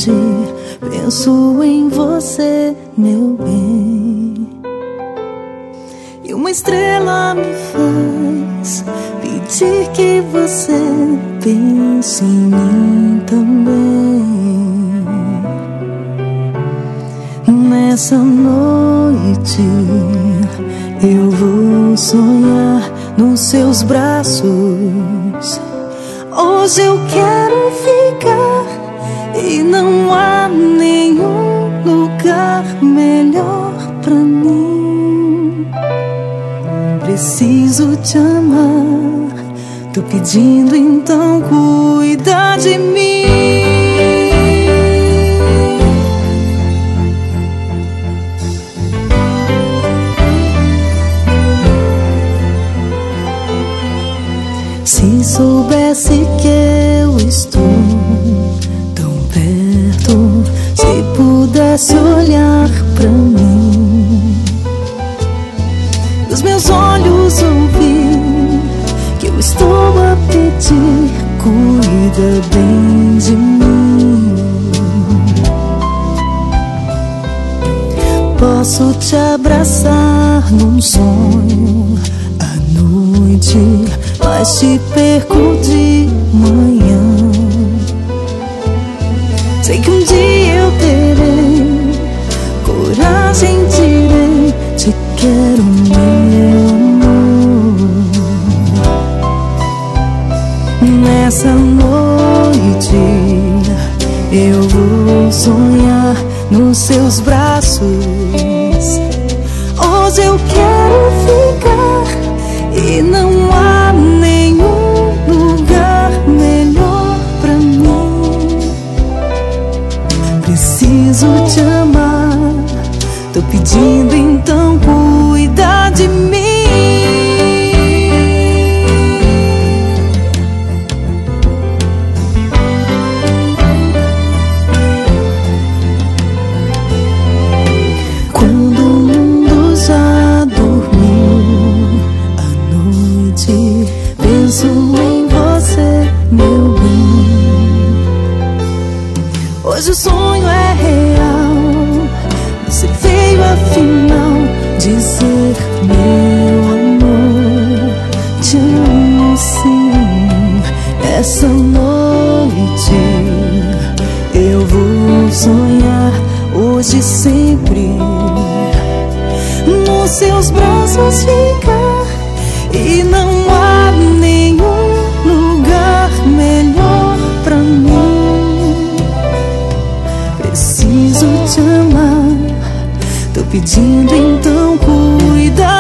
noite penso em você, meu bem. E uma estrela me faz pedir que você pense em mim também. Nessa noite eu vou sonhar nos seus braços. Hoje eu quero ficar e não há nenhum lugar melhor pra mim. Preciso te amar, tô pedindo, então cuida de mim. Se soubesse que eu estou tão perto, se pudesse olhar pra mim, dos meus olhos ouvir que eu estou a pedir, cuida bem de mim. Posso te abraçar num sonho à noite, mas te perco de manhã. Sei que um dia eu terei coragem, direi: te quero, meu amor. Nessa noite eu vou sonhar nos seus braços. Hoje eu quero ficar e não há nenhum lugar melhor pra mim. Preciso te amar, tô pedindo, então cuida de mim. Quando o mundo já dormiu à noite, penso em você, meu bem. Hoje o sonho é real, você veio afinal dizer: meu amor, te amo sim. Essa noite eu vou sonhar, hoje e sempre, nos seus braços ficar. E não há nenhum lugar melhor pra mim. Preciso te amar, tô pedindo, então cuida